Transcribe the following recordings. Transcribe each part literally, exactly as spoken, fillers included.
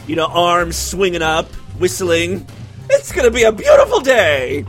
you know, arms swinging up, whistling. It's going to be a beautiful day.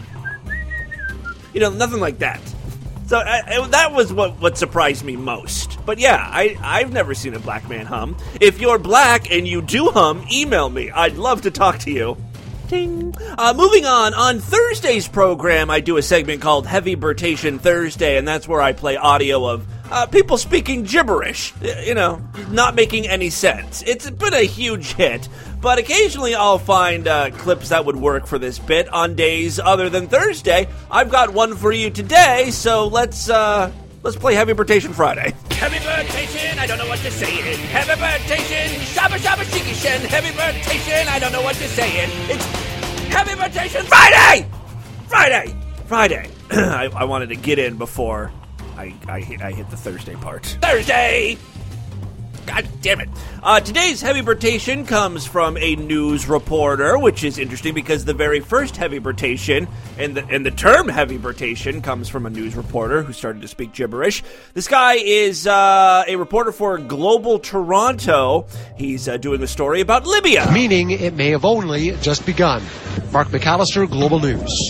You know, nothing like that. So I, I, that was what, what surprised me most. But yeah, I, I've never seen a black man hum. If you're black and you do hum, email me. I'd love to talk to you. Ding. Uh, moving on, on Thursday's program, I do a segment called Heavy Bertation Thursday, and that's where I play audio of uh, people speaking gibberish, you know, not making any sense. It's been a huge hit, but occasionally I'll find uh, clips that would work for this bit on days other than Thursday. I've got one for you today, so let's, uh, let's play Heavy Bertation Friday. Heavy Bertation, I don't know what to say it. Heavy Bertation, shabba shabba shiki shen. Heavy Bertation, I don't know what to say it. It's Heavy Bertation Friday! Friday! Friday. I, I wanted to get in before I, I, hit, I hit the Thursday part. Thursday! God damn it. Uh, today's Heavy Bertation comes from a news reporter, which is interesting because the very first Heavy Bertation, and the, and the term Heavy Bertation, comes from a news reporter who started to speak gibberish. This guy is uh, a reporter for Global Toronto. He's uh, doing a story about Libya. Meaning it may have only just begun. Mark McAllister, Global News.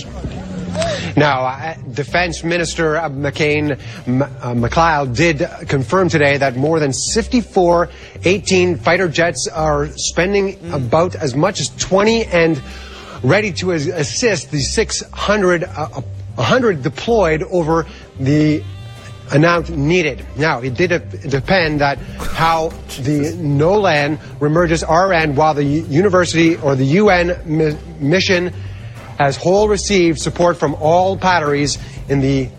Now, uh, Defense Minister uh, McCain M- uh, McLeod did confirm today that more than fifty-four eighteen fighter jets are spending mm. about as much as twenty and ready to as- assist the six hundred, uh, one hundred deployed over the amount needed. Now, it did uh, depend that how the NOLAN remerges R N while the u- university or the U N mi- mission as whole received support from all batteries in the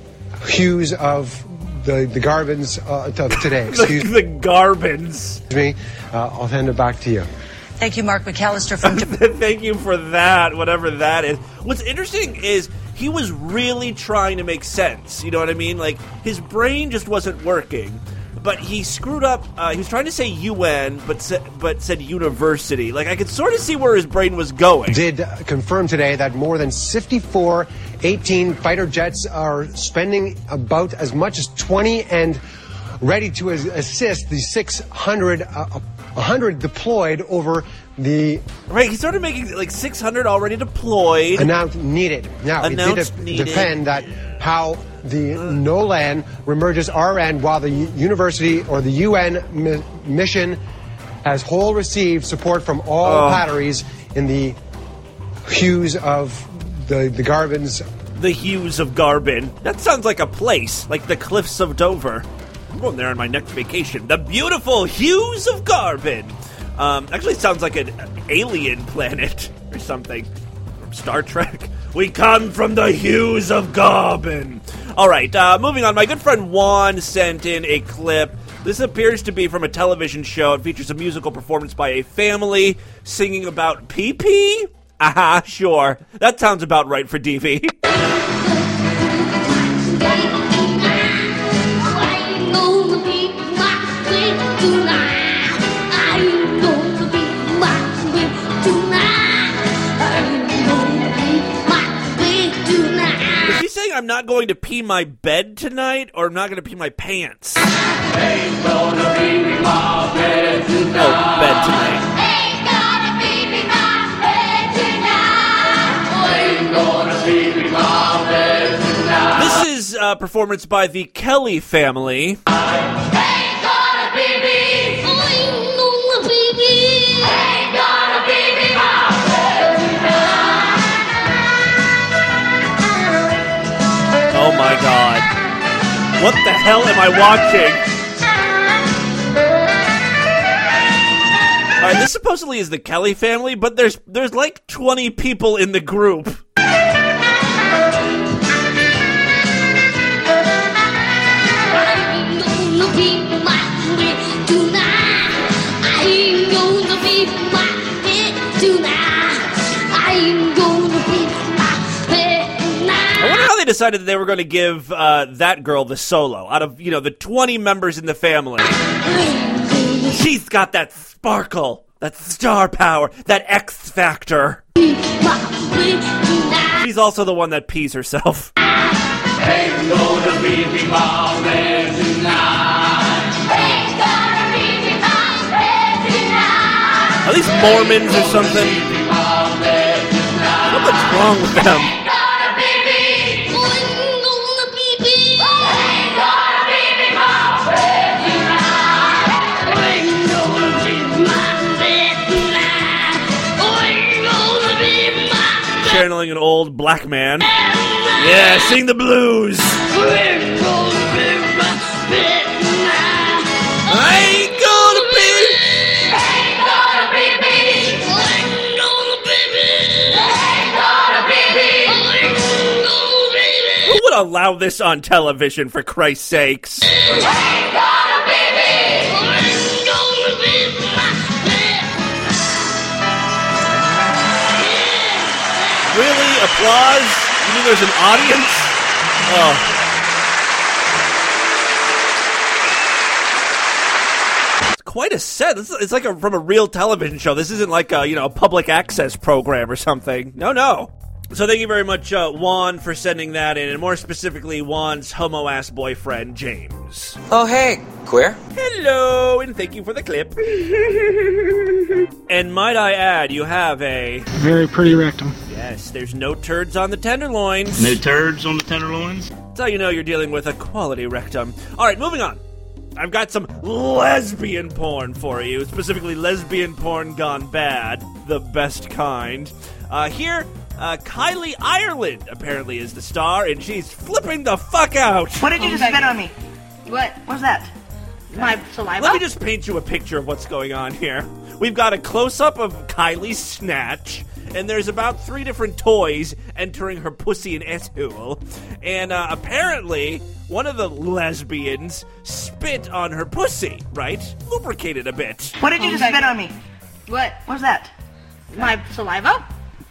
hues of the the Garbins uh, of today. Excuse the, the Garbins. me. Uh, I'll hand it back to you. Thank you, Mark McAllister from. Thank you for that, whatever that is. What's interesting is he was really trying to make sense. You know what I mean? Like his brain just wasn't working. But he screwed up. Uh, he was trying to say U N, but sa- but said university. Like I could sort of see where his brain was going. Did confirm today that more than fifty-four eighteen fighter jets are spending about as much as twenty and ready to as- assist the six hundred, uh, one hundred deployed over the. Right, he started making like six hundred already deployed. Amount needed. Now Announced it did needed. depend that how the NOLAN remerges R N while the u- university or the U N mi- mission as whole received support from all Oh. batteries in the hues of the the Garbins. The Hues of Garbin. That sounds like a place, like the Cliffs of Dover. I'm going there on my next vacation. The beautiful Hues of Garbin. Um, actually, it sounds like an alien planet or something from Star Trek. We come from the Hues of Garbin. All right, uh, moving on. My good friend Juan sent in a clip. This appears to be from a television show. It features a musical performance by a family singing about pee-pee. Aha, sure. That sounds about right for D V. Is she saying I'm not going to pee my bed tonight, or I'm not going to pee my pants? Ain't gonna be my bed tonight. Oh, bed tonight. Ain't gonna be my bed tonight. Ain't gonna be my bed tonight. This is a performance by the Kelly family. Ain't gonna be me. Ain't gonna be me. Ain't gonna be me my bed tonight. Oh my god. What the hell am I watching? Alright, this supposedly is the Kelly family, but there's there's like twenty people in the group. I wonder how they decided that they were going to give uh, that girl the solo out of, you know, the twenty members in the family. She's got that sparkle, that star power, that X factor. She's also the one that pees herself. Ain't gonna be me my bed tonight. Ain't gonna be me my bed tonight. Are these Mormons or something? What's wrong with them? Channeling an old black man. Yeah, sing the blues. I ain't gonna be. Ain't gonna be me. Ain't gonna be me. Ain't gonna be me. Who would allow this on television, for Christ's sakes? Ain't gonna be me. Ain't gonna be Really? Applause? You mean there's an audience? Oh. It's quite a set. This is, it's like a, from a real television show. This isn't like a, you know, a public access program or something. No, no. So thank you very much, uh, Juan, for sending that in, and more specifically, Juan's homo-ass boyfriend, James. Oh, hey, queer. Hello, and thank you for the clip. And might I add, you have a... very pretty rectum. Yes, there's no turds on the tenderloins. No turds on the tenderloins? That's how you know you're dealing with a quality rectum. All right, moving on. I've got some lesbian porn for you, specifically lesbian porn gone bad, the best kind. Uh, here... Uh, Kylie Ireland apparently is the star, and she's flipping the fuck out. What did you just spit on me? What? What's that? My saliva? Let me just paint you a picture of what's going on here. We've got a close-up of Kylie's snatch, and there's about three different toys entering her pussy and asshole. And uh, apparently, one of the lesbians spit on her pussy, right? Lubricated a bit. What did you just spit on me? What? What's that? My saliva?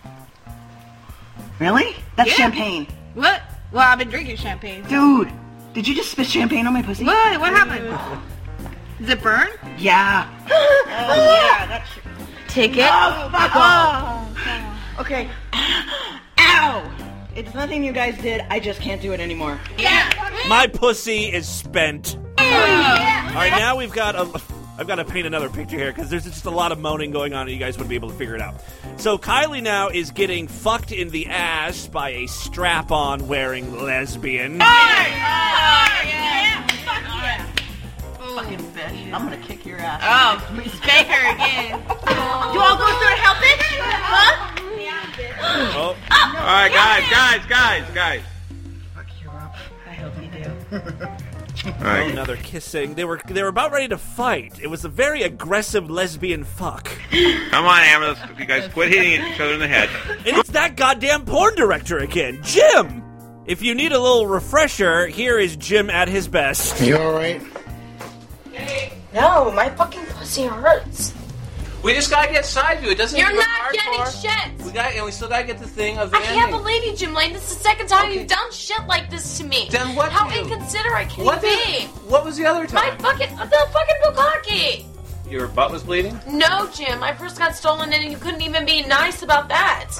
Really? That's Yeah. champagne. What? Well, I've been drinking champagne. Dude, did you just spit champagne on my pussy? What? What happened? Does it burn? Yeah. Oh, yeah, that's... Take it. Oh, fuck off. Okay. Ow! It's nothing you guys did. I just can't do it anymore. Yeah. My pussy is spent. All right, now we've got a... I've got to paint another picture here because there's just a lot of moaning going on and you guys wouldn't be able to figure it out. So Kylie now is getting fucked in the ass by a strap-on wearing lesbian. Oh, yeah. Fuck yeah. Fucking bitch. I'm gonna kick your ass. Oh, spank her again. Do I'll go through and help it? Huh? Oh. All right, guys, guys, guys, guys. Fuck you up. I hope you do. All right. Oh, another kissing. They were they were about ready to fight. It was a very aggressive lesbian fuck. Come on, Amber, let's, you guys quit hitting each other in the head. And it's that goddamn porn director again, Jim. If you need a little refresher, here is Jim at his best. You all right? No, my fucking pussy hurts. We just gotta get side view. It doesn't. You're even not go getting hardcore. shit. We got, and we still gotta get the thing of the I can't ending. believe you, Jim Lane. This is the second time you've done shit like this to me. Then what How do you- inconsiderate can What you did- be? What was the other My time? fucking the fucking bukkake. Your butt was bleeding. No, Jim. My purse got stolen, and you couldn't even be nice about that.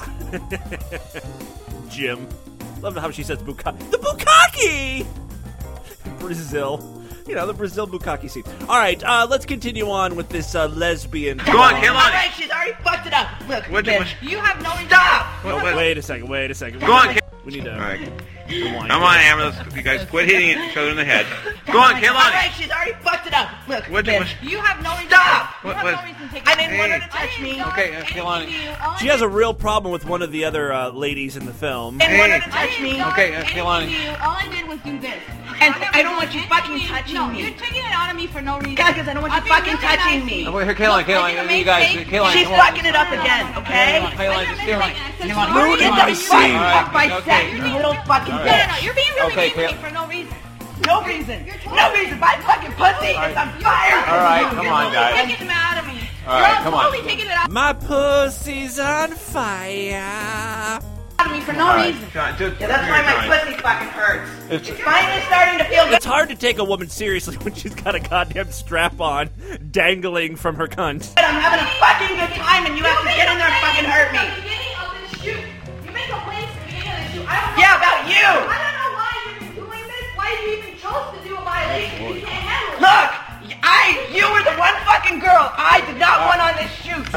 Jim. Love how she says bukkake. The bukkake! Brazil. You know, the Brazil bukkake scene. All right, uh, let's continue on with this uh, lesbian. Go on, Caroline. All right, she's already fucked it up. Look, What- bitch. what- You have no... Stop! Oh, wait, wait a second, wait a second. Go on, Ca- We need to... All right. rewind Come on, this. Amber, let's, you guys quit hitting each other in the head. Go on, All Caroline. right, she's already fucked it up. Look, What- bitch. what- You have no reason... Stop! What- You what- have no reason to take it. I didn't want her to touch me. Okay, uh, Kehlani. She has a real problem with one of the other uh, ladies in the film. I didn't want her Hey. to touch me. Okay, uh, Kehlani. All I did was do this. And I don't want you fucking touching No, me. you're taking it out of me for no reason. Yeah, because I don't want you I've been fucking really touching nice. me. Oh, wait, here, Kehlani, Kehlani, Making a you guys, mistake. Kehlani, She's come on. fucking it up again, okay? Kehlani, just Kehlani. Ruining Get my the scene. fuck off my Okay, set, okay. you little fucking All No, no, bitch. no, you're being really Okay, mean to me Kayla. for no reason. No reason. No reason. My fucking pussy is on fire. All right, come on, guys. Taking them out of me. All right, come on. Totally taking it out My pussy's on fire. of me for no All right, reason. John, just, Yeah, that's why my pussy fucking hurts. It's- It's finally starting to feel good. It's hard to take a woman seriously when she's got a goddamn strap on dangling from her cunt. I'm having a fucking good time and you have to get in there and fucking hurt me. Beginning of this shoot. You make complaints at the beginning of the shoot. I don't know. Yeah, about you. I don't know why you're doing this. Why you even chose to do a violation. You can't handle it. Look, I, you were the one fucking girl I did not want on this shoot. So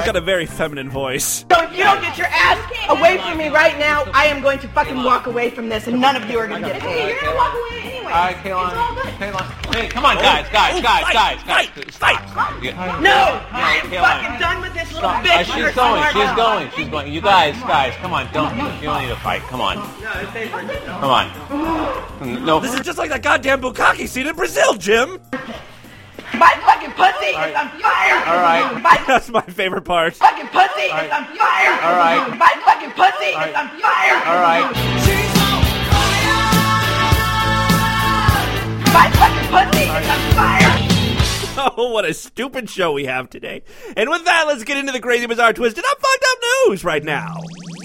She's got a very feminine voice. So if you don't get your ass away from me right now, I am going to fucking walk away from this, and none of you are going to get paid. You're going to walk away anyway. All right, Kaylin. Kaylin. Hey, come on, guys, guys, guys, guys, guys. Fight, Stop. No, I am fucking done with this little bitch. Uh, she's going, she's going, she's going. You guys, guys, come on, don't, you don't need to fight. Come on. Come on. No. This is just like that goddamn bukkake scene in Brazil, Jim. My fucking pussy is on fire! All right. My That's my favorite part. fucking pussy is on fire! All right. My fucking pussy is on fire! All right. My fucking pussy is on fire! Oh, what a stupid show we have today. And with that, let's get into the crazy, bizarre, twisted up, fucked up news right now.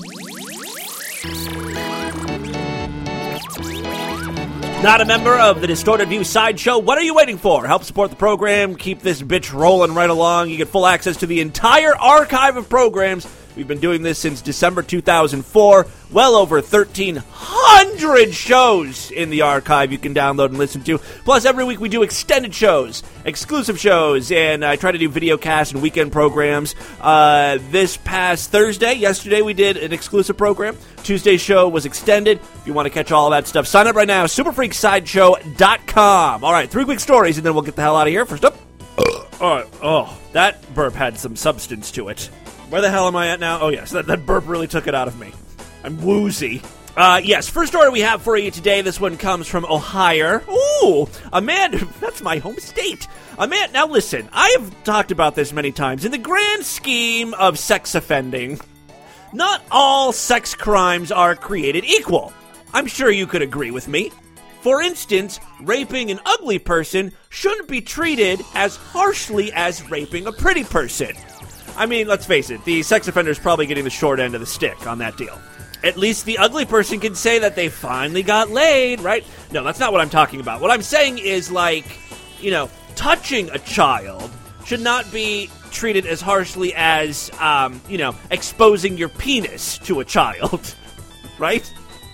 Not a member of the Distorted View Sideshow? What are you waiting for? Help support the program, keep this bitch rolling right along. You get full access to the entire archive of programs. We've been doing this since December two thousand four. Well over thirteen hundred shows in the archive you can download and listen to. Plus, every week we do extended shows, exclusive shows, and I try to do video casts and weekend programs. Uh, this past Thursday, yesterday, we did an exclusive program. Tuesday's show was extended. If you want to catch all of that stuff, sign up right now, super freak sideshow dot com. All right, three quick stories, and then we'll get the hell out of here. First up, all right, oh, that burp had some substance to it. Where the hell am I at now? Oh, yes, that, that burp really took it out of me. I'm woozy. Uh, yes, first story we have for you today. This one comes from Ohio. Ooh, a man, that's my home state. A man, now listen, I have talked about this many times. In the grand scheme of sex offending, not all sex crimes are created equal. I'm sure you could agree with me. For instance, raping an ugly person shouldn't be treated as harshly as raping a pretty person. I mean, let's face it, the sex offender's probably getting the short end of the stick on that deal. At least the ugly person can say that they finally got laid, right? No, that's not what I'm talking about. What I'm saying is, like, you know, touching a child should not be treated as harshly as, um, you know, exposing your penis to a child, right?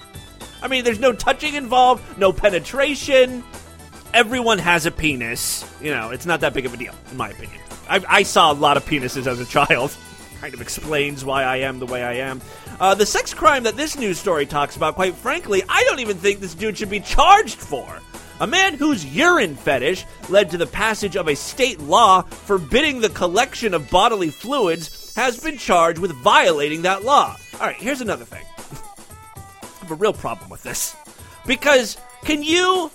I mean, there's no touching involved, no penetration. Everyone has a penis. You know, it's not that big of a deal, in my opinion. I, I saw a lot of penises as a child. Kind of explains why I am the way I am. Uh, the sex crime that this news story talks about, quite frankly, I don't even think this dude should be charged for. A man whose urine fetish led to the passage of a state law forbidding the collection of bodily fluids has been charged with violating that law. All right, here's another thing. I have a real problem with this. Because can you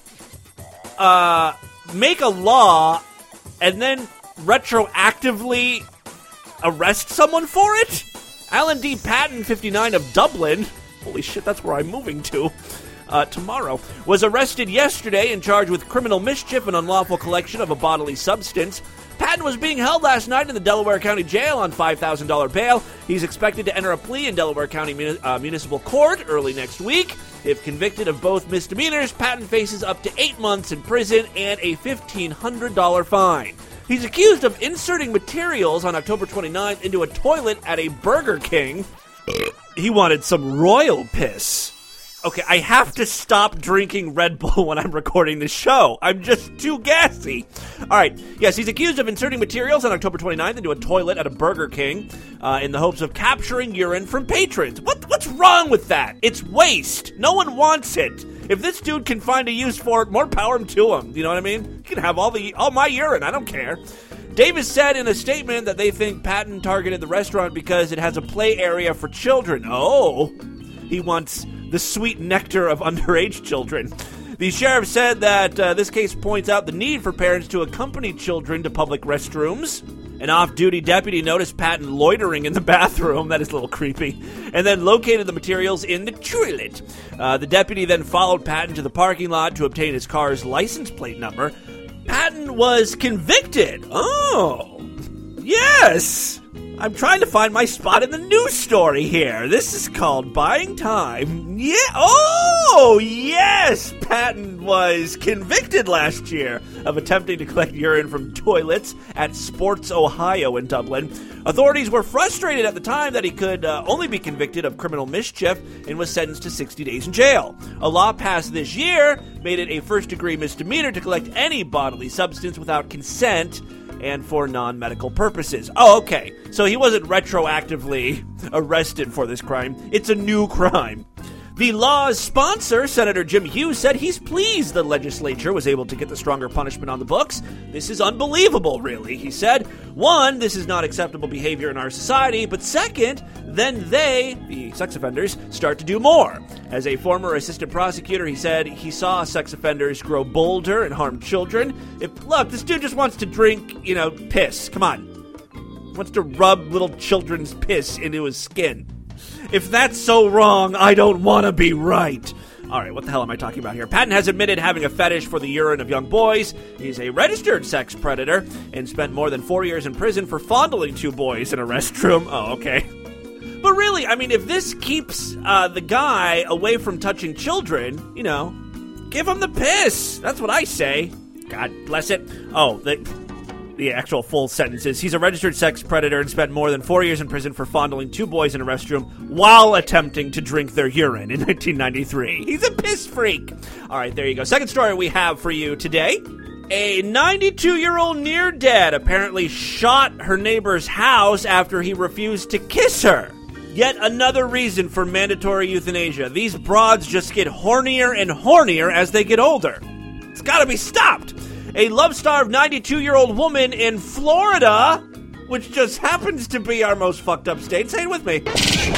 uh, make a law and then retroactively arrest someone for it? Alan D. Patton, fifty-nine, of Dublin, holy shit, that's where I'm moving to, uh, tomorrow, was arrested yesterday and charged with criminal mischief and unlawful collection of a bodily substance. Patton was being held last night in the Delaware County Jail on five thousand dollars bail. He's expected to enter a plea in Delaware County Muni- uh, Municipal Court early next week. If convicted of both misdemeanors, Patton faces up to eight months in prison and a fifteen hundred dollars fine. He's accused of inserting materials on October twenty-ninth into a toilet at a Burger King. He wanted some royal piss. Okay, I have to stop drinking Red Bull when I'm recording this show. I'm just too gassy. All right, yes, he's accused of inserting materials on October twenty-ninth into a toilet at a Burger King uh, in the hopes of capturing urine from patrons. What, what's wrong with that? It's waste. No one wants it. If this dude can find a use for it, more power to him. You know what I mean? He can have all the all my urine. I don't care. Davis said in a statement that they think Patton targeted the restaurant because it has a play area for children. Oh, he wants the sweet nectar of underage children. The sheriff said that uh, this case points out the need for parents to accompany children to public restrooms. An off-duty deputy noticed Patton loitering in the bathroom. That is a little creepy. And then located the materials in the toilet. Uh, the deputy then followed Patton to the parking lot to obtain his car's license plate number. Patton was convicted. Oh, yes. I'm trying to find my spot in the news story here. This is called Buying Time. Yeah. Oh, yes. Patton was convicted last year of attempting to collect urine from toilets at Sports Ohio in Dublin. Authorities were frustrated at the time that he could uh, only be convicted of criminal mischief and was sentenced to sixty days in jail. A law passed this year made it a first-degree misdemeanor to collect any bodily substance without consent. and for non-medical purposes. Oh, okay. So he wasn't retroactively arrested for this crime. It's a new crime. The law's sponsor, Senator Jim Hughes, said he's pleased the legislature was able to get the stronger punishment on the books. This is unbelievable, really, he said. One, this is not acceptable behavior in our society, but second, then they, the sex offenders, start to do more. As a former assistant prosecutor, he said he saw sex offenders grow bolder and harm children. If, look, this dude just wants to drink, you know, piss. Come on. He wants to rub little children's piss into his skin. If that's so wrong, I don't want to be right. All right, what the hell am I talking about here? Patton has admitted having a fetish for the urine of young boys. He's a registered sex predator and spent more than four years in prison for fondling two boys in a restroom. Oh, okay. But really, I mean, if this keeps uh, the guy away from touching children, you know, give him the piss. That's what I say. God bless it. Oh, the... The actual full sentences. He's a registered sex predator and spent more than four years in prison for fondling two boys in a restroom while attempting to drink their urine in nineteen ninety-three. He's a piss freak. All right, there you go. Second story we have for you today. A ninety-two-year-old near-dead apparently shot her neighbor's house after he refused to kiss her. Yet another reason for mandatory euthanasia. These broads just get hornier and hornier as they get older. It's gotta be stopped. A love-starved ninety-two-year-old woman in Florida, which just happens to be our most fucked up state. Say it with me.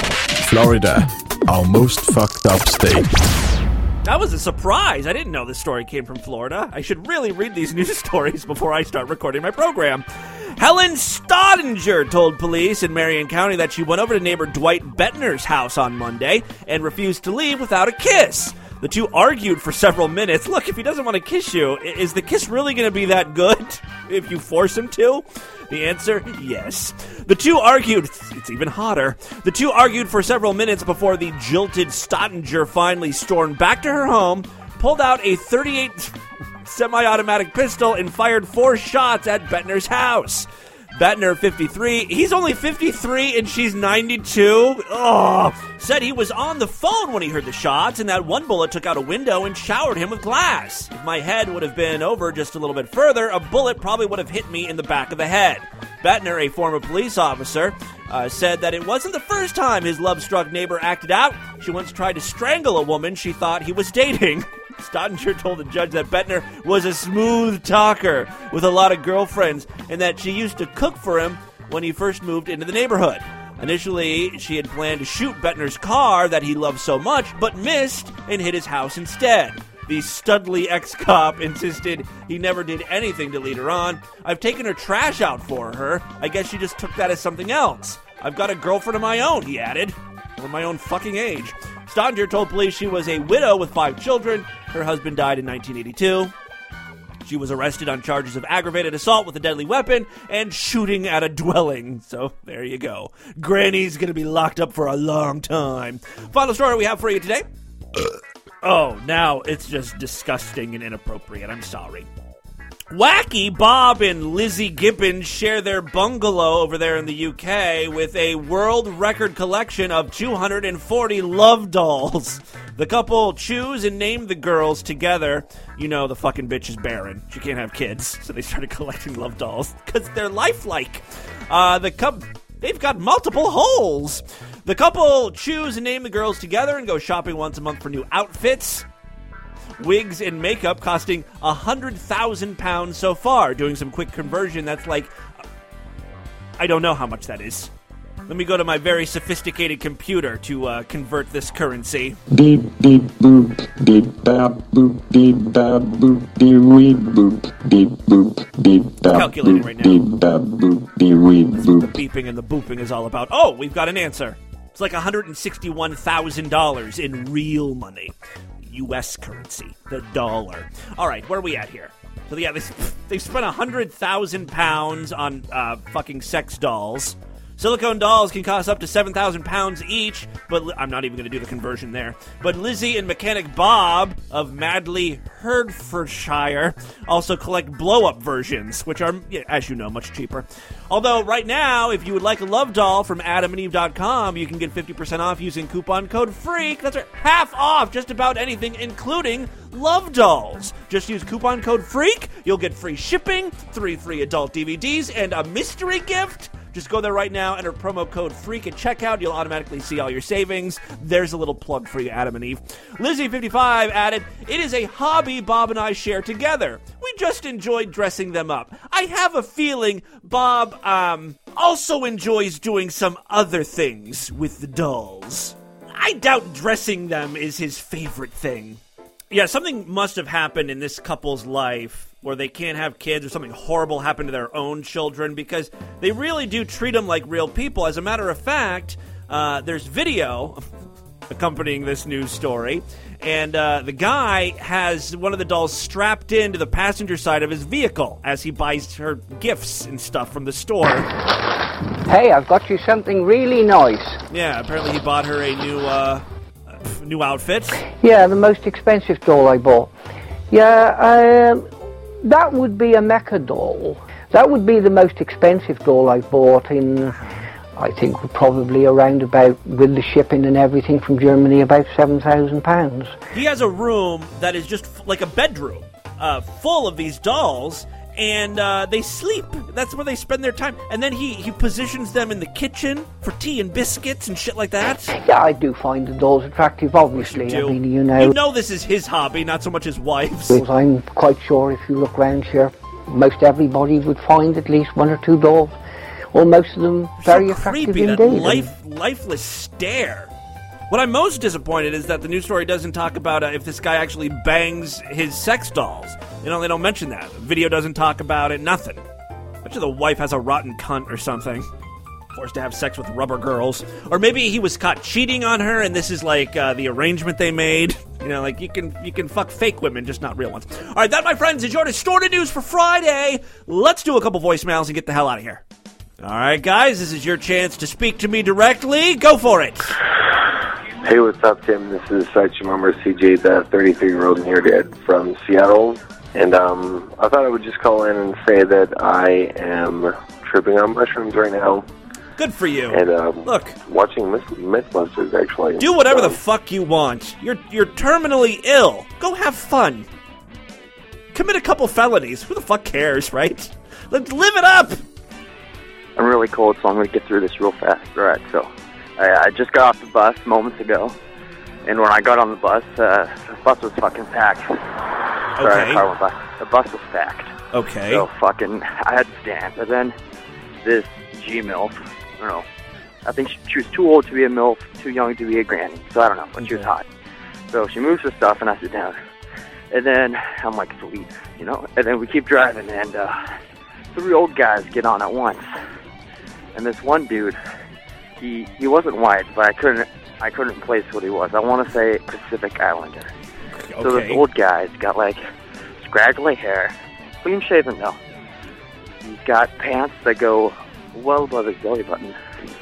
Florida, our most fucked up state. That was a surprise. I didn't know this story came from Florida. I should really read these news stories before I start recording my program. Helen Staudinger told police in Marion County that she went over to neighbor Dwight Bettner's house on Monday and refused to leave without a kiss. The two argued for several minutes. Look, if he doesn't want to kiss you, is the kiss really going to be that good if you force him to? The answer, yes. The two argued, it's even hotter. The two argued for several minutes before the jilted Staudinger finally stormed back to her home, pulled out a thirty-eight semi-automatic pistol, and fired four shots at Bettner's house. Bettner, fifty-three. He's only fifty-three and she's ninety-two. Oh, said he was on the phone when he heard the shots, and that one bullet took out a window and showered him with glass. If my head would have been over just a little bit further, a bullet probably would have hit me in the back of the head. Bettner, a former police officer, uh, said that it wasn't the first time his love-struck neighbor acted out. She once tried to strangle a woman she thought he was dating. Staudinger told the judge that Bettner was a smooth talker with a lot of girlfriends and that she used to cook for him when he first moved into the neighborhood. Initially, she had planned to shoot Bettner's car that he loved so much, but missed and hit his house instead. The studly ex-cop insisted he never did anything to lead her on. I've taken her trash out for her. I guess she just took that as something else. I've got a girlfriend of my own, he added. Or my own fucking age. Staudinger told police she was a widow with five children. Her husband died in nineteen eighty-two. She was arrested on charges of aggravated assault with a deadly weapon and shooting at a dwelling. So there you go. Granny's going to be locked up for a long time. Final story we have for you today. Oh, now it's just disgusting and inappropriate. I'm sorry. Wacky Bob and Lizzie Gibbons share their bungalow over there in the U K with a world record collection of two hundred forty love dolls. The couple choose and name the girls together. You know, the fucking bitch is barren. She can't have kids, so they started collecting love dolls because they're lifelike. Uh, the couple, they've got multiple holes. The couple choose and name the girls together and go shopping once a month for new outfits. Wigs and makeup costing one hundred thousand pounds so far. Doing some quick conversion, that's like... I don't know how much that is. Let me go to my very sophisticated computer to uh, convert this currency. Beep, beep, boop, beep, bap, boop, beep, bap, boop, beep, wee, boop, beep, boop, beep, bap, calculating boop, right now. beep, bap, boop, beep, wee, boop. The beeping and the booping is all about. Oh, we've got an answer. It's like one hundred sixty-one thousand dollars in real money. U S currency, the dollar. All right, where are we at here? So yeah, they, they spent one hundred thousand pounds on uh, fucking sex dolls. Silicone dolls can cost up to seven thousand pounds each, but I'm not even going to do the conversion there. But Lizzie and Mechanic Bob of Madley, Hertfordshire also collect blow-up versions, which are, as you know, much cheaper. Although, right now, if you would like a love doll from adam and eve dot com, you can get fifty percent off using coupon code FREAK. That's right, half off just about anything, including love dolls. Just use coupon code FREAK. You'll get free shipping, three free adult D V Ds, and a mystery gift. Just go there right now, enter promo code FREAK at checkout. You'll automatically see all your savings. There's a little plug for you, Adam and Eve. Lizzie fifty-five added, it is a hobby Bob and I share together. We just enjoy dressing them up. I have a feeling Bob um, also enjoys doing some other things with the dolls. I doubt dressing them is his favorite thing. Yeah, something must have happened in this couple's life where they can't have kids or something horrible happened to their own children because they really do treat them like real people. As a matter of fact, uh, there's video accompanying this news story, and uh, the guy has one of the dolls strapped into the passenger side of his vehicle as he buys her gifts and stuff from the store. Hey, I've got you something really nice. Yeah, apparently he bought her a new, uh, new outfit. Yeah, the most expensive doll I bought. Yeah, um... that would be a mecha doll. That would be the most expensive doll I've bought in, I think, probably around about, with the shipping and everything from Germany, about seven thousand pounds. He has a room that is just f- like a bedroom, uh, full of these dolls, and uh, they sleep. That's where they spend their time. And then he, he positions them in the kitchen for tea and biscuits and shit like that. Yeah, I do find the dolls attractive, obviously. You do. I mean, you know... You know this is his hobby, not so much his wife's. I'm quite sure if you look around here, most everybody would find at least one or two dolls, or most of them very so attractive creepy, indeed. That life, lifeless stare. What I'm most disappointed is that the news story doesn't talk about uh, if this guy actually bangs his sex dolls. You know, they don't mention that. The video doesn't talk about it, nothing. I bet you the wife has a rotten cunt or something. Forced to have sex with rubber girls. Or maybe he was caught cheating on her and this is like uh, the arrangement they made. You know, like you can you can fuck fake women, just not real ones. All right, that, my friends, is your distorted news for Friday. Let's do a couple voicemails and get the hell out of here. All right, guys, this is your chance to speak to me directly. Go for it. Hey, what's up, Tim? This is section member C J, the thirty-three-year-old near-dad from Seattle. And um, I thought I would just call in and say that I am tripping on mushrooms right now. Good for you. And um, look, watching Myth- Mythbusters, actually. Do whatever so. the fuck you want. You're you're terminally ill. Go have fun. Commit a couple felonies. Who the fuck cares, right? Let's live it up. I'm really cold, so I'm going to get through this real fast. All right, so I, I just got off the bus moments ago, and when I got on the bus, uh, the bus was fucking packed. Sorry, Okay. car went by. The bus was packed. Okay. So fucking, I had to stand. But then this G-MILF, I don't know, I think she, she was too old to be a MILF, too young to be a granny. So I don't know, but she was hot. So she moves her stuff, and I sit down. And then I'm like, sweet, you know? And then we keep driving, and uh, three old guys get on at once. And this one dude, he he wasn't white, but I couldn't I couldn't place what he was. I want to say Pacific Islander. Okay. So this old guy's got like scraggly hair, clean shaven though. He's got pants that go well above his belly button,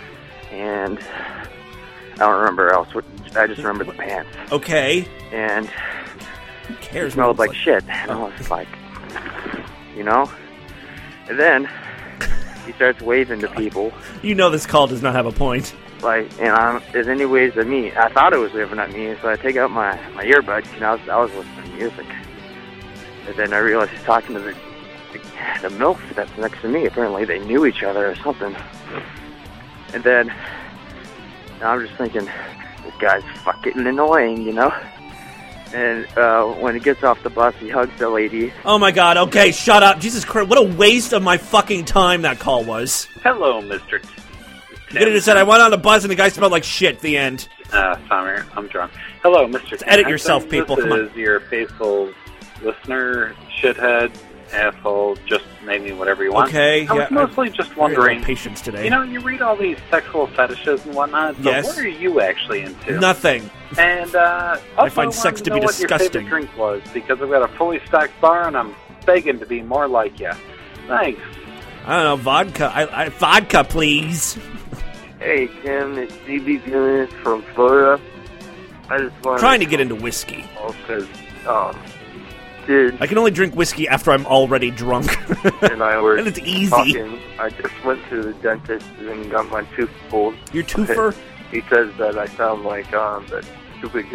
and I don't remember else. What I just remember the pants. Okay. And who cares? He smelled like like shit, and I was like, you know. And then he starts waving to people. You know this call does not have a point. Like, and I'm, there's any ways at me. I thought it was waving at me, so I take out my, my earbuds, and I was, I was listening to music. And then I realized he's talking to the, the, the MILF that's next to me. Apparently they knew each other or something. And then I'm just thinking, this guy's fucking annoying, you know? And uh, when he gets off the bus, he hugs the lady. Oh my god, okay, shut up. Jesus Christ, what a waste of my fucking time that call was. Hello, Mister T- You could have just said, I went on a bus and the guy smelled like shit, the end. Uh, Summer, I'm drunk. Hello, Mister Just edit Tim. yourself, people, This come on. is your faithful listener, shithead, asshole, just name me whatever you want. Okay, I was yeah, mostly I'm just very low wondering, patience today. you know, you read all these sexual fetishes and whatnot, so Yes. what are you actually into? Nothing. And, uh, also I find sex wanted to know be what your disgusting. favorite drink was, because I've got a fully stocked bar and I'm begging to be more like you. Thanks. I don't know, vodka. I, I, vodka, please. Hey, Tim, it's D B Julius from Florida. I just wanted Trying to get into whiskey. because, um, dude, I can only drink whiskey after I'm already drunk. and I were And it's easy. talking. I just went to the dentist and got my tooth pulled. Your toofer? He says that I sound like um that stupid kid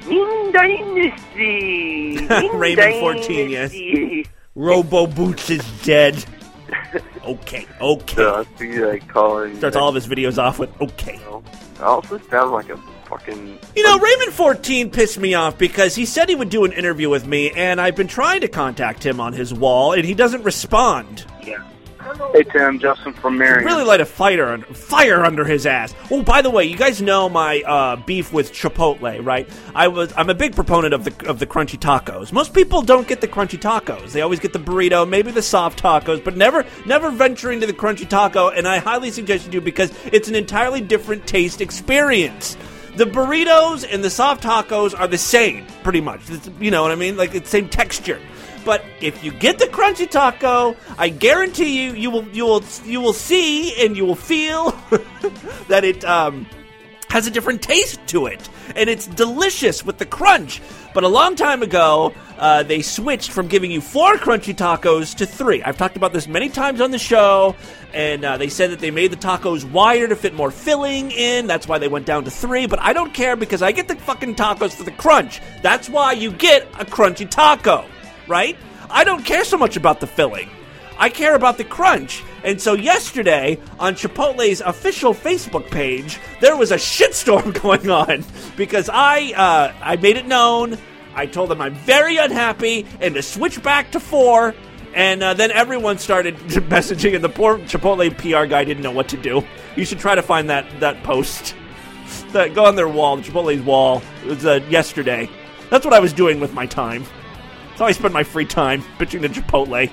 Ming Dynasty. Ming Raymond fourteen, yes. Robo Boots is dead. Okay, okay. So I see like calling. Starts all of his videos off with okay. You know, I also sound like a fucking. You know, Raymond fourteen pissed me off because he said he would do an interview with me, and I've been trying to contact him on his wall, and he doesn't respond. Yeah. Hey Tim, Justin from Marion. Really light a fire under, fire under his ass. Oh, by the way, you guys know my uh, beef with Chipotle, right? I was I'm a big proponent of the of the crunchy tacos. Most people don't get the crunchy tacos. They always get the burrito, maybe the soft tacos, but never never venture into the crunchy taco. And I highly suggest you do because it's an entirely different taste experience. The burritos and the soft tacos are the same, pretty much. It's, you know what I mean? Like it's the same texture. But if you get the crunchy taco, I guarantee you, you will, you will, you will see and you will feel that it um, has a different taste to it, and it's delicious with the crunch. But a long time ago, uh, they switched from giving you four crunchy tacos to three. I've talked about this many times on the show, and uh, they said that they made the tacos wider to fit more filling in. That's why they went down to three. But I don't care because I get the fucking tacos for the crunch. That's why you get a crunchy taco. Right? I don't care so much about the filling. I care about the crunch. And so yesterday, on Chipotle's official Facebook page, there was a shitstorm going on because I uh, I made it known. I told them I'm very unhappy and to switch back to four. And uh, then everyone started messaging, and the poor Chipotle P R guy didn't know what to do. You should try to find that, that post. That, go on their wall, the Chipotle's wall. It was uh, yesterday. That's what I was doing with my time. That's how I spend my free time, bitching to Chipotle.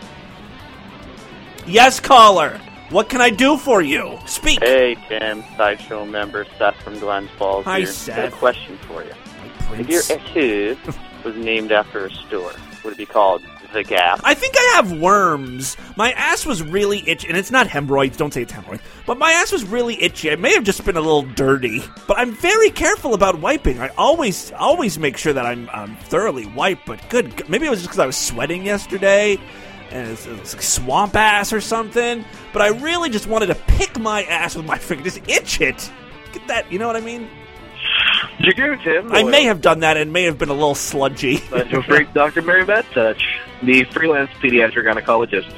Yes, caller. What can I do for you? Speak. Hey, Tim. Sideshow member Seth from Glens Falls. Hi, here. Seth. Got a question for you. My If your etude was named after a store, would it be called The Gap? I think I have worms. My ass was really itchy, and it's not hemorrhoids. Don't say it's hemorrhoids. But my ass was really itchy. It may have just been a little dirty. But I'm very careful about wiping. I always, always make sure that I'm um, thoroughly wiped. But good, maybe it was just because I was sweating yesterday, and it's, it's like swamp ass or something. But I really just wanted to pick my ass with my finger, just itch it. Get that? You know what I mean? You do, Tim. I may have done that and may have been a little sludgy. Special freak Doctor Mary Beth Touch, the freelance pediatric gynecologist.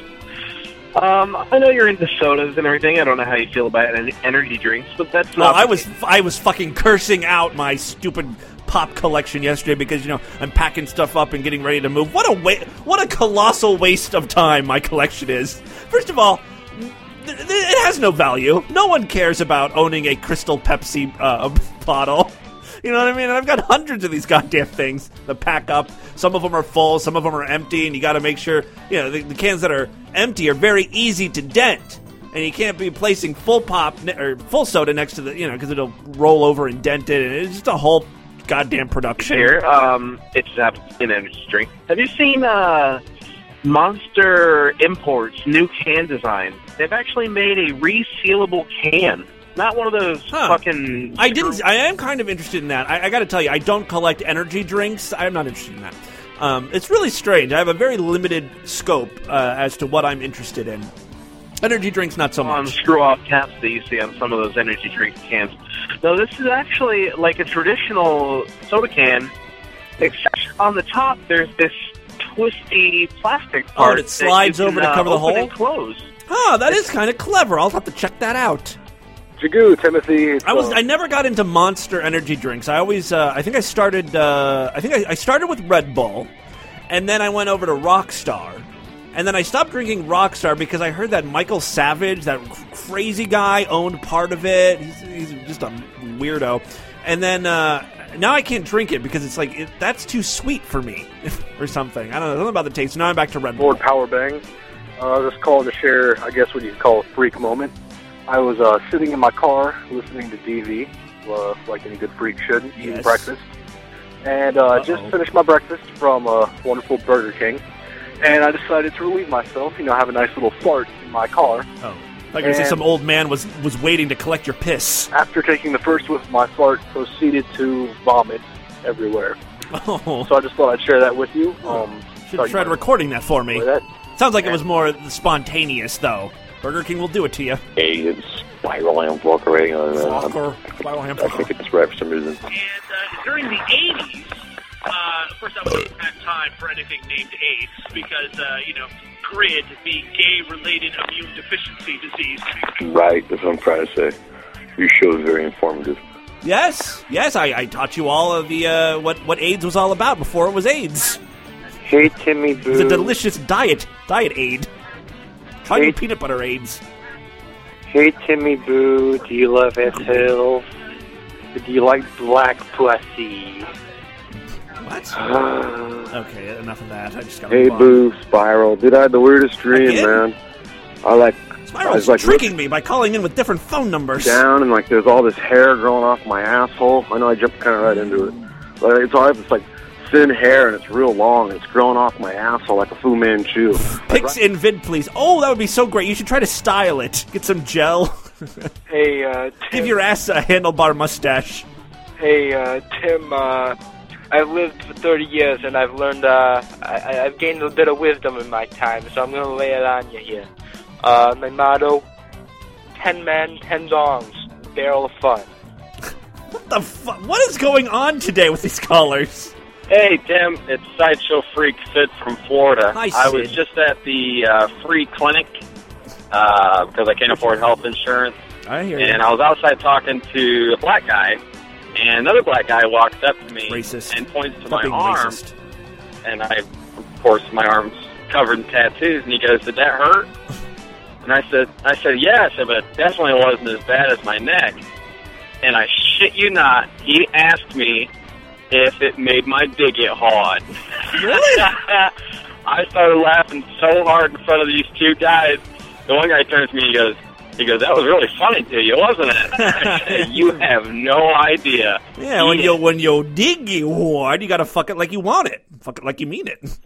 Um, I know you're into sodas and everything. I don't know how you feel about energy drinks, but that's well, not... I was I was fucking cursing out my stupid pop collection yesterday because, you know, I'm packing stuff up and getting ready to move. What a wa- what a colossal waste of time my collection is. First of all, th- th- it has no value. No one cares about owning a Crystal Pepsi uh, bottle. You know what I mean? And I've got hundreds of these goddamn things that pack up. Some of them are full, some of them are empty, and you got to make sure, you know, the, the cans that are empty are very easy to dent. And you can't be placing full pop ne- or full soda next to the, you know, because it'll roll over and dent it, and it's just a whole goddamn production. Here, um, it's uh, an energy drink. Have you seen uh, Monster Imports' new can design? They've actually made a resealable can. Not one of those huh. fucking... I didn't. I am kind of interested in that. I, I got to tell you, I don't collect energy drinks. I'm not interested in that. Um, it's really strange. I have a very limited scope uh, as to what I'm interested in. Energy drinks, not so much. On screw-off caps that you see on some of those energy drink cans. No, this is actually like a traditional soda can, except on the top there's this twisty plastic part. Oh, and it slides over can, to cover uh, the hole? and close. Oh, that it's, is kind of clever. I'll have to check that out. Jagoo, Timothy. I was. I never got into Monster energy drinks. I always. Uh, I think I started. Uh, I think I, I started with Red Bull, and then I went over to Rockstar, and then I stopped drinking Rockstar because I heard that Michael Savage, that crazy guy, owned part of it. He's, he's just a weirdo, and then uh, now I can't drink it because it's like it, that's too sweet for me, or something. I don't know. Something about the taste. Now I'm back to Red Bull. Lord Power Bang. Uh, just calling to share, I guess, what you call a freak moment. I was uh, sitting in my car listening to D V, uh, like any good freak should, yes. eating breakfast. And uh, I just finished my breakfast from a uh, wonderful Burger King. And I decided to relieve myself, you know, have a nice little fart in my car. Oh, I was going to say some old man was, was waiting to collect your piss. After taking the first whiff, my fart proceeded to vomit everywhere. Oh. So I just thought I'd share that with you. Um, Should have tried recording that for me. That. Sounds like it was more spontaneous, though. Burger King will do it to you. Hey, it's Spiral Ham Walker rating. Walker. Spiral Ham. I think it's right for some reason. And uh, during the eighties, uh, of course, I wasn't have time for anything named AIDS because, uh, you know, GRID being gay-related immune deficiency disease. Right, that's what I'm trying to say. Your show is very informative. Yes, yes, I, I taught you all of the uh, what what AIDS was all about before it was AIDS. Hey, Timmy Boo. It's a delicious diet, diet aid. Try Hey. your peanut butter aids. Hey, Timmy Boo. Do you love S-Hills? Do you like black pussy? What? Okay, enough of that. I just got. Hey, Boo, Spiral. Dude, I had the weirdest dream, Again? man. I like. I Spiral's was like tricking me by calling in with different phone numbers. down and like there's all this hair growing off my asshole. I know I jumped kind of right into it. Like, it's all I have this like thin hair and it's real long and it's growing off my asshole like a Fu Manchu. Pics in vid, please. Oh, that would be so great. You should try to style it. Get some gel. Hey, uh, Give your ass a handlebar mustache. Hey, uh, Tim, uh, I've lived for thirty years and I've learned, uh, I, I've gained a bit of wisdom in my time, so I'm gonna lay it on you here. Uh, my motto, ten men, ten dongs, barrel of fun. What the fuck? What is going on today with these callers? Hey, Tim, it's Sideshow Freak Sid from Florida. Hi, I was Sid. just at the uh, free clinic uh, because I can't afford health insurance. I hear And you. I was outside talking to a black guy, and another black guy walks up to me Racist. and points to Stop my being arm. racist. And I, of course, my arm's covered in tattoos, and he goes, "Did that hurt?" And I said, I said, yeah, I said, but it definitely wasn't as bad as my neck. And I shit you not, he asked me if it made my dick get hard. Really? I started laughing so hard in front of these two guys. The one guy turns to me and he goes, he goes, "That was really funny to you, wasn't it?" I said, "You have no idea." Yeah, when Eat you it. when you dig you hard, you gotta fuck it like you want it. Fuck it like you mean it.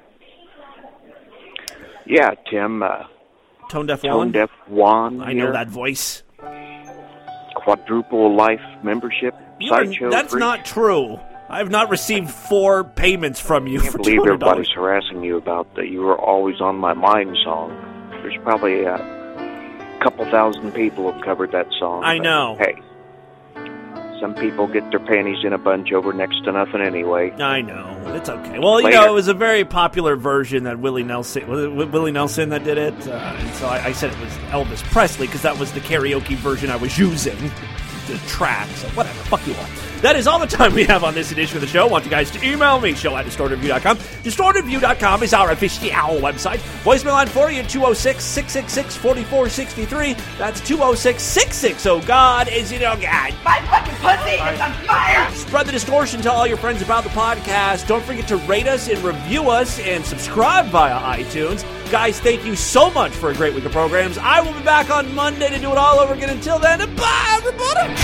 Yeah, Tim. Uh, Tone Deaf Tone Juan? Deaf Juan. I know here. that voice. Quadruple life membership. You are- Sideshow that's Freak. not true. I have not received four payments from you I can't for believe two hundred everybody's dollars. harassing you about that. You were always on my mind song. There's probably a couple thousand people who've covered that song. I but, know. Hey, some people get their panties in a bunch over next to nothing anyway. I know. It's okay. Well, you Later. know, it was a very popular version that Willie Nelson, was it Willie Nelson that did it? Uh, and so I, I said it was Elvis Presley because that was the karaoke version I was using. The track. So whatever. Fuck you all. That is all the time we have on this edition of the show. I want you guys to email me, show at distorted view dot com. distorted view dot com is our official website. Voicemail line for you, two oh six, six six six, four four six three. That's two oh six, six six oh, God is it oh, God. My fucking pussy is on fire! Spread the distortion, tell all your friends about the podcast. Don't forget to rate us and review us and subscribe via iTunes. Guys, thank you so much for a great week of programs. I will be back on Monday to do it all over again. Until then, bye, everybody!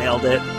nailed it.